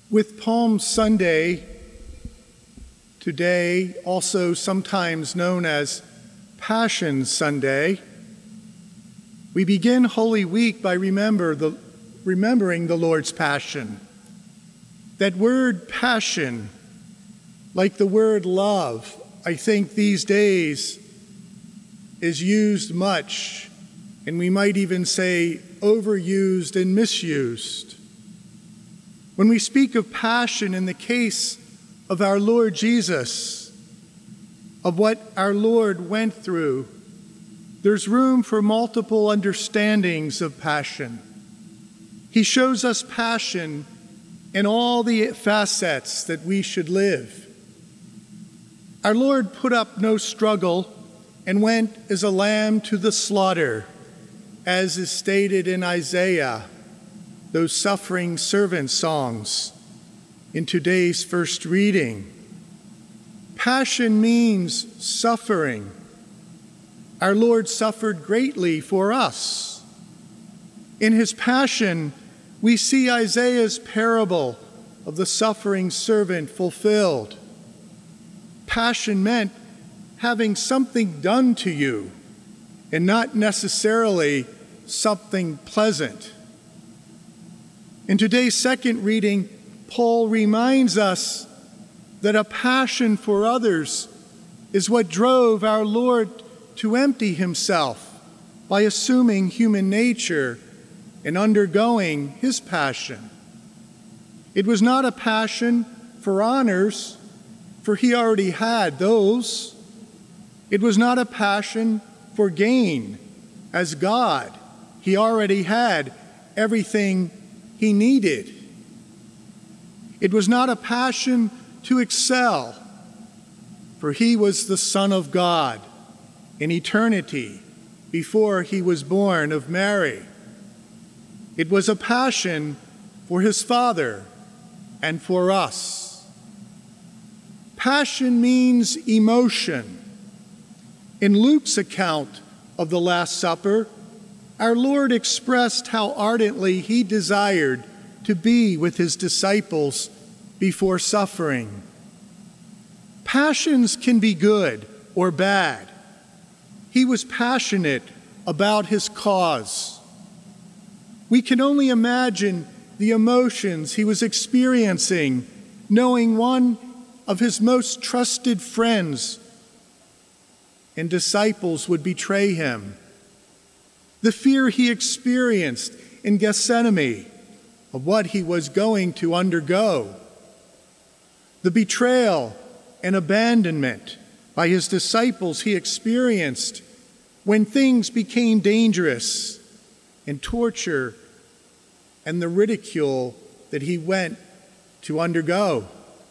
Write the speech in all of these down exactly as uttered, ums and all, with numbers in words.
With Palm Sunday, today also sometimes known as Passion Sunday, we begin Holy Week by remember the, remembering the Lord's Passion. That word passion, like the word love, I think these days is used much, and we might even say overused and misused. When we speak of passion in the case of our Lord Jesus, of what our Lord went through, there's room for multiple understandings of passion. He shows us passion in all the facets that we should live. Our Lord put up no struggle and went as a lamb to the slaughter, as is stated in Isaiah, those suffering servant songs in today's first reading. Passion means suffering. Our Lord suffered greatly for us. In his passion, we see Isaiah's parable of the suffering servant fulfilled. Passion meant having something done to you, and not necessarily something pleasant. In today's second reading, Paul reminds us that a passion for others is what drove our Lord to empty himself by assuming human nature and undergoing his passion. It was not a passion for honors, for he already had those. It was not a passion for gain. As God, he already had everything he needed. It was not a passion to excel, for he was the Son of God in eternity before he was born of Mary. It was a passion for his Father and for us. Passion means emotion. In Luke's account of the Last Supper, our Lord expressed how ardently he desired to be with his disciples before suffering. Passions can be good or bad. He was passionate about his cause. We can only imagine the emotions he was experiencing, knowing one of his most trusted friends and disciples would betray him. The fear he experienced in Gethsemane of what he was going to undergo. The betrayal and abandonment by his disciples he experienced when things became dangerous, and torture and the ridicule that he went to undergo.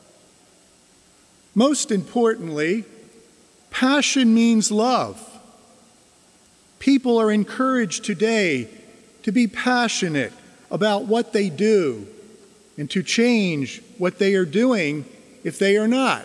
Most importantly, passion means love. People are encouraged today to be passionate about what they do and to change what they are doing if they are not.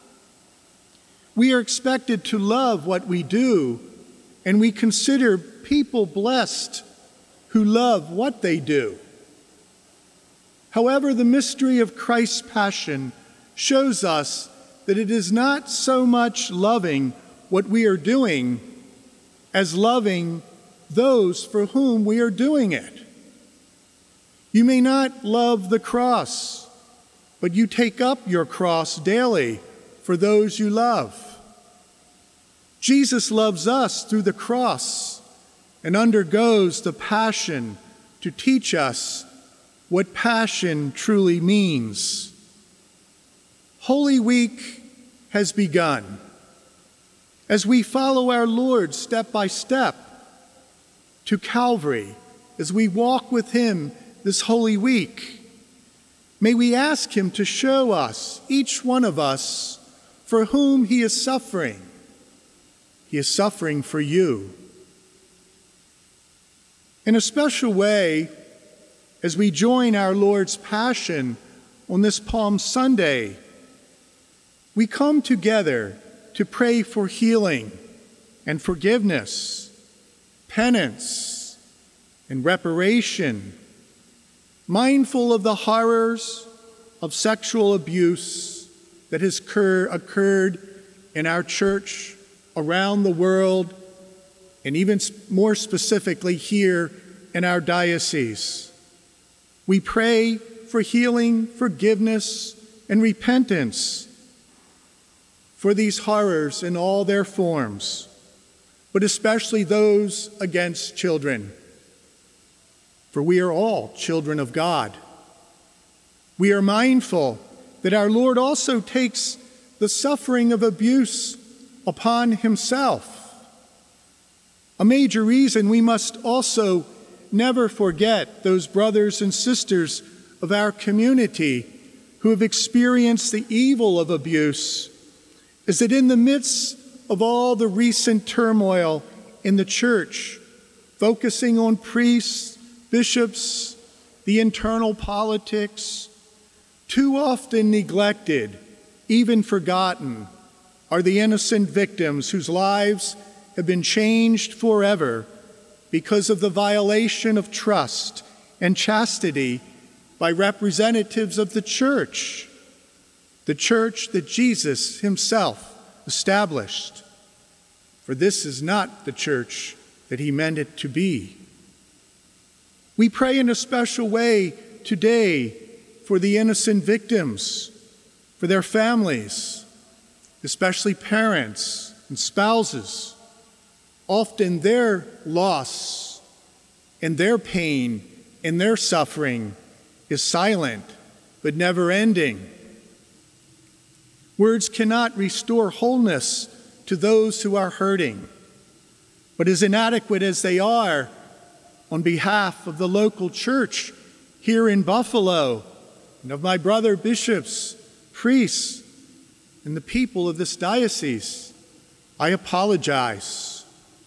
We are expected to love what we do, and we consider people blessed who love what they do. However, the mystery of Christ's passion shows us that it is not so much loving what we are doing as loving those for whom we are doing it. You may not love the cross, but you take up your cross daily for those you love. Jesus loves us through the cross and undergoes the passion to teach us what passion truly means. Holy Week has begun. As we follow our Lord step by step to Calvary, as we walk with him this Holy Week, may we ask him to show us, each one of us, for whom he is suffering. He is suffering for you. In a special way, as we join our Lord's Passion on this Palm Sunday, we come together to pray for healing and forgiveness, penance and reparation, mindful of the horrors of sexual abuse that has occur, occurred in our church, around the world, and even more specifically here in our diocese. We pray for healing, forgiveness, and repentance for these horrors in all their forms, but especially those against children. For we are all children of God. We are mindful that our Lord also takes the suffering of abuse upon himself. A major reason we must also never forget those brothers and sisters of our community who have experienced the evil of abuse is that in the midst of all the recent turmoil in the church, focusing on priests, bishops, the internal politics, too often neglected, even forgotten, are the innocent victims whose lives have been changed forever because of the violation of trust and chastity by representatives of the church, the church that Jesus himself established. For this is not the church that he meant it to be. We pray in a special way today for the innocent victims, for their families, especially parents and spouses. Often their loss and their pain and their suffering is silent but never ending. Words cannot restore wholeness to those who are hurting, but as inadequate as they are, on behalf of the local church here in Buffalo and of my brother bishops, priests, and the people of this diocese, I apologize.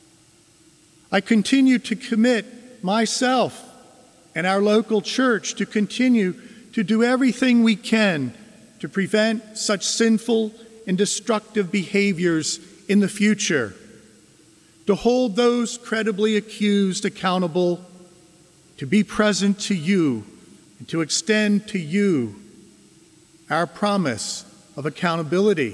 I continue to commit myself and our local church to continue to do everything we can to prevent such sinful and destructive behaviors in the future, to hold those credibly accused accountable, to be present to you, and to extend to you our promise of accountability.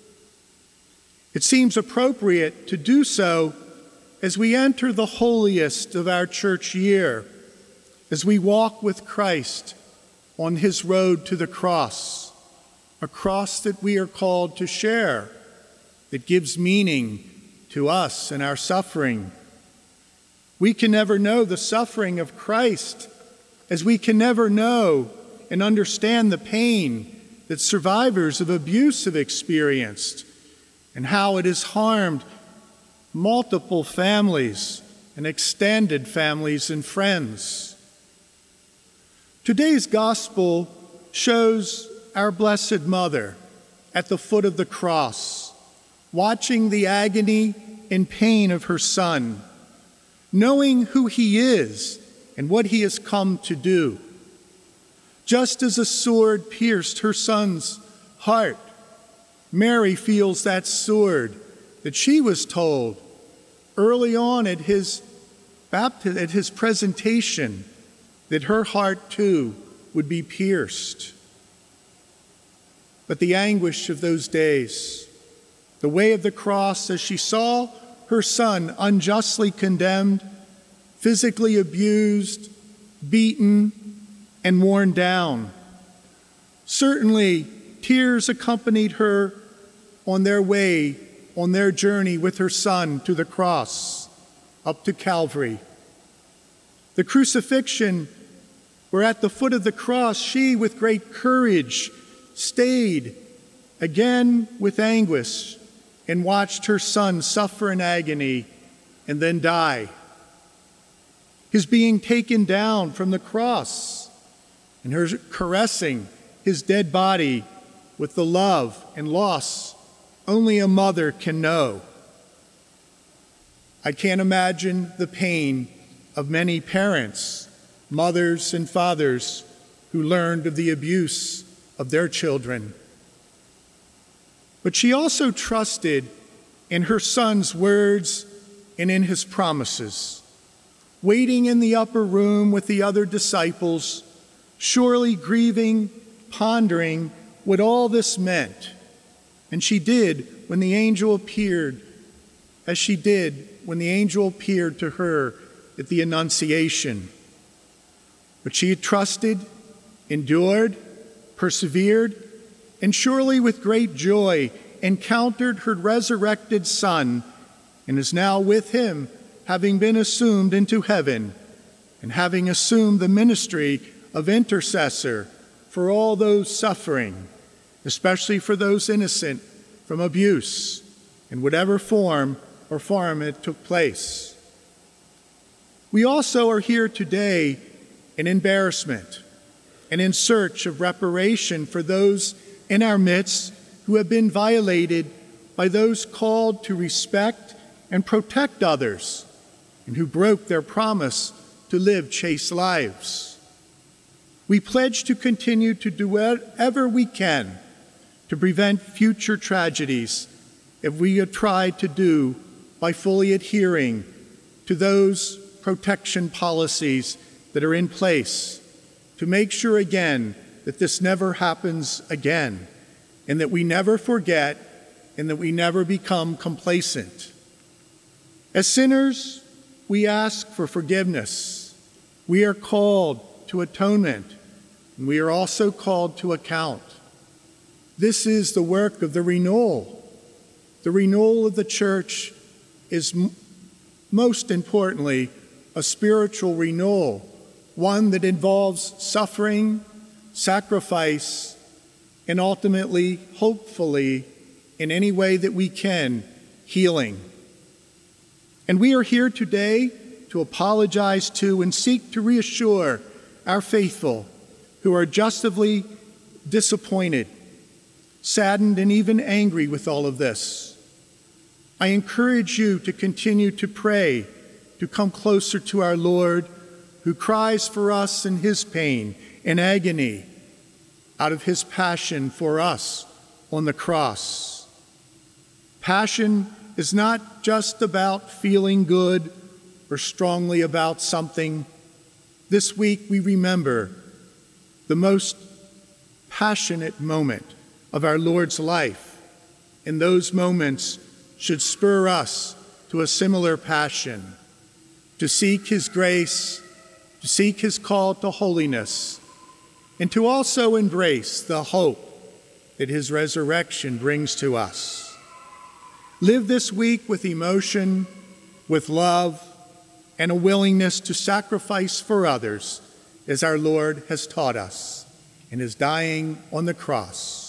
It seems appropriate to do so as we enter the holiest of our church year, as we walk with Christ on his road to the cross, a cross that we are called to share, that gives meaning to us and our suffering. We can never know the suffering of Christ, as we can never know and understand the pain that survivors of abuse have experienced and how it has harmed multiple families and extended families and friends. Today's gospel shows our Blessed Mother at the foot of the cross, watching the agony and pain of her Son, knowing who he is and what he has come to do. Just as a sword pierced her Son's heart, Mary feels that sword that she was told early on at his baptism, at his presentation, that her heart too would be pierced. But the anguish of those days, the way of the cross, as she saw her Son unjustly condemned, physically abused, beaten, and worn down. Certainly, tears accompanied her on their way, on their journey with her Son to the cross, up to Calvary. The crucifixion, where at the foot of the cross, she, with great courage, stayed again with anguish and watched her Son suffer in agony and then die. His being taken down from the cross and her caressing his dead body with the love and loss only a mother can know. I can't imagine the pain of many parents, mothers and fathers who learned of the abuse of their children. But she also trusted in her Son's words and in his promises. Waiting in the upper room with the other disciples, surely grieving pondering what all this meant. And she did when the angel appeared, as she did when the angel appeared to her at the Annunciation. But she had trusted, endured, persevered, and surely with great joy encountered her resurrected Son, and is now with him, having been assumed into heaven, and having assumed the ministry of intercessor for all those suffering, especially for those innocent from abuse, in whatever form or form it took place. We also are here today in embarrassment and in search of reparation for those in our midst who have been violated by those called to respect and protect others, and who broke their promise to live chaste lives. We pledge to continue to do whatever we can to prevent future tragedies, if we have tried to do by fully adhering to those protection policies that are in place, to make sure again that this never happens again, and that we never forget, and that we never become complacent. As sinners, we ask for forgiveness. We are called to atonement, and we are also called to account. This is the work of the renewal. The renewal of the church is m- most importantly a spiritual renewal, one that involves suffering, sacrifice, and ultimately, hopefully, in any way that we can, healing. And we are here today to apologize to and seek to reassure our faithful who are justly disappointed, saddened, and even angry with all of this. I encourage you to continue to pray, to come closer to our Lord, who cries for us in his pain and agony out of his passion for us on the cross. Passion is not just about feeling good or strongly about something. This week we remember the most passionate moment of our Lord's life, and those moments should spur us to a similar passion, to seek his grace, to seek his call to holiness, and to also embrace the hope that his resurrection brings to us. Live this week with emotion, with love, and a willingness to sacrifice for others, as our Lord has taught us in his dying on the cross.